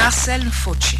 Marcel Fauci.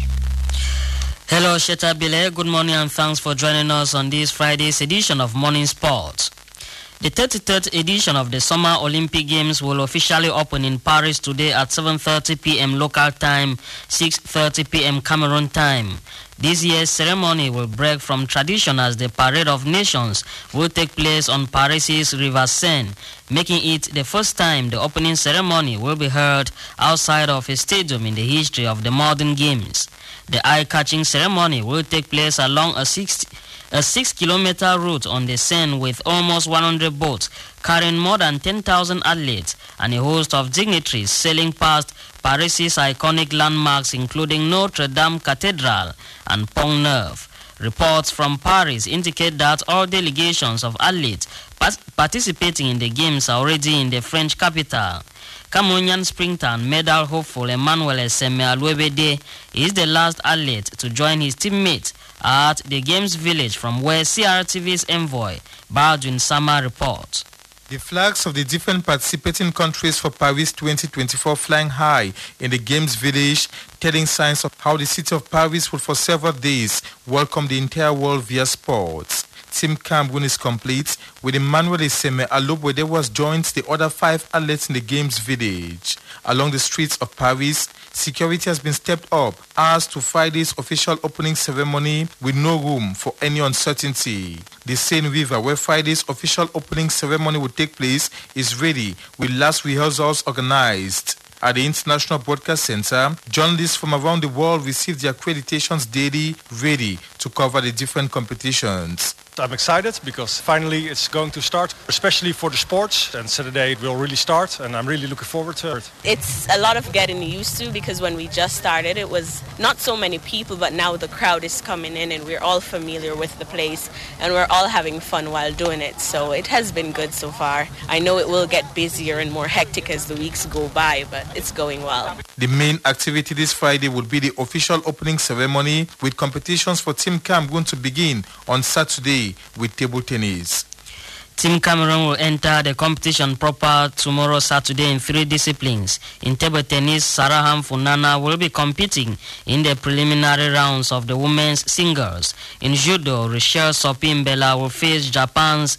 Hello, Sheta Bile. Good morning and thanks for joining us on this Friday's edition of Morning Sports. The 33rd edition of the Summer Olympic Games will officially open in Paris today at 7:30 p.m. local time, 6:30 p.m. Cameroon time. This year's ceremony will break from tradition as the Parade of Nations will take place on Paris' River Seine, making it the first time the opening ceremony will be held outside of a stadium in the history of the modern games. The eye-catching ceremony will take place along a 6-kilometer route on the Seine with almost 100 boats carrying more than 10,000 athletes and a host of dignitaries sailing past Paris' iconic landmarks including Notre Dame Cathedral and Pont Neuf. Reports from Paris indicate that all delegations of athletes participating in the games are already in the French capital. Cameroonian sprinter and medal hopeful Emmanuel Eseme Aluebede is the last athlete to join his teammates at the Games Village, from where CRTV's envoy Baldwin Sama reports. The flags of the different participating countries for Paris 2024 flying high in the Games Village, telling signs of how the city of Paris will for several days welcome the entire world via sports. Team Cameroon is complete, with Emmanuel Eseme Aluebede was joined the other 5 athletes in the Games Village. Along the streets of Paris, security has been stepped up as to Friday's official opening ceremony with no room for any uncertainty. The Seine River, where Friday's official opening ceremony will take place, is ready with last rehearsals organized. At the International Broadcast Center, journalists from around the world receive their accreditations daily, ready to cover the different competitions. I'm excited because finally it's going to start, especially for the sports, and Saturday it will really start and I'm really looking forward to it. It's a lot of getting used to because when we just started it was not so many people, but now the crowd is coming in and we're all familiar with the place and we're all having fun while doing it, so it has been good so far. I know it will get busier and more hectic as the weeks go by, but it's going well. The main activity this Friday will be the official opening ceremony, with competitions for Team Cameroon to begin on Saturday with table tennis. Team Cameroon will enter the competition proper tomorrow, Saturday, in 3 disciplines. In table tennis, Saraham Funana will be competing in the preliminary rounds of the women's singles. In judo, Rachel Sopimbela will face Japan's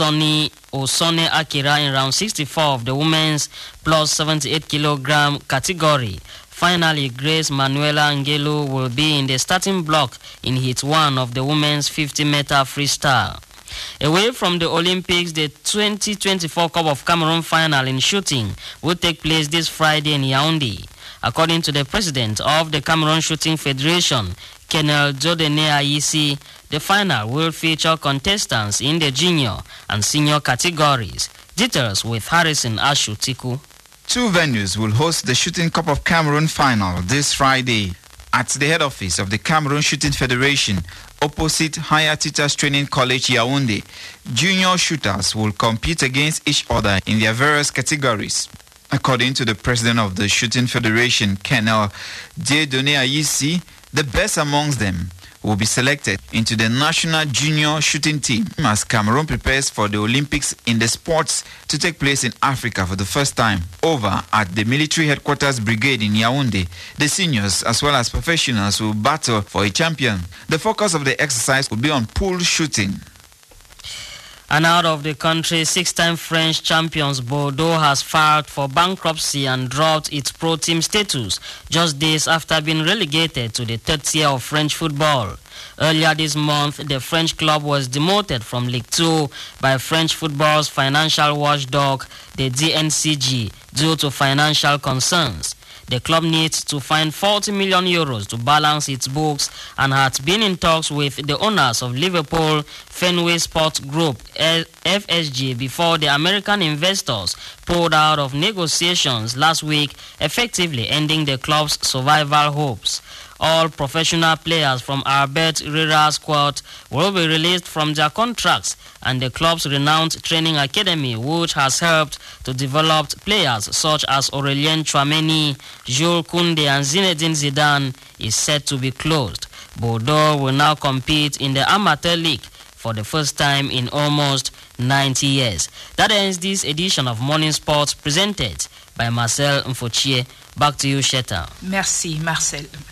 Osone Akira in round 64 of the women's plus 78 kilogram category. Finally, Grace Manuela Angelo will be in the starting block in Heat 1 of the women's 50-meter freestyle. Away from the Olympics, the 2024 Cup of Cameroon final in shooting will take place this Friday in Yaoundé. According to the president of the Cameroon Shooting Federation, Colonel Dodene Ayisi, the final will feature contestants in the junior and senior categories. Details with Harrison Ashutiku. 2 venues will host the Shooting Cup of Cameroon final this Friday. At the head office of the Cameroon Shooting Federation, opposite Higher Teachers Training College Yaoundé, junior shooters will compete against each other in their various categories. According to the president of the Shooting Federation, Colonel Dieudonné Ayisi, the best amongst them will be selected into the national junior shooting team as Cameroon prepares for the Olympics in the sports to take place in Africa for the first time. Over at the military headquarters brigade in Yaoundé, the seniors as well as professionals will battle for a champion. The focus of the exercise will be on pool shooting. And out of the country, 6-time French champions Bordeaux has filed for bankruptcy and dropped its pro team status just days after being relegated to the 3rd tier of French football. Earlier this month, the French club was demoted from Ligue 2 by French football's financial watchdog, the DNCG, due to financial concerns. The club needs to find 40 million euros to balance its books and had been in talks with the owners of Liverpool Fenway Sports Group, FSG, before the American investors pulled out of negotiations last week, effectively ending the club's survival hopes. All professional players from Albert Rira's squad will be released from their contracts, and the club's renowned training academy, which has helped to develop players such as Aurélien Tchouameni, Jules Koundé and Zinedine Zidane, is set to be closed. Bordeaux will now compete in the Amateur League for the first time in almost 90 years. That ends this edition of Morning Sports presented by Marcel Mfochie. Back to you, Sheta. Merci, Marcel.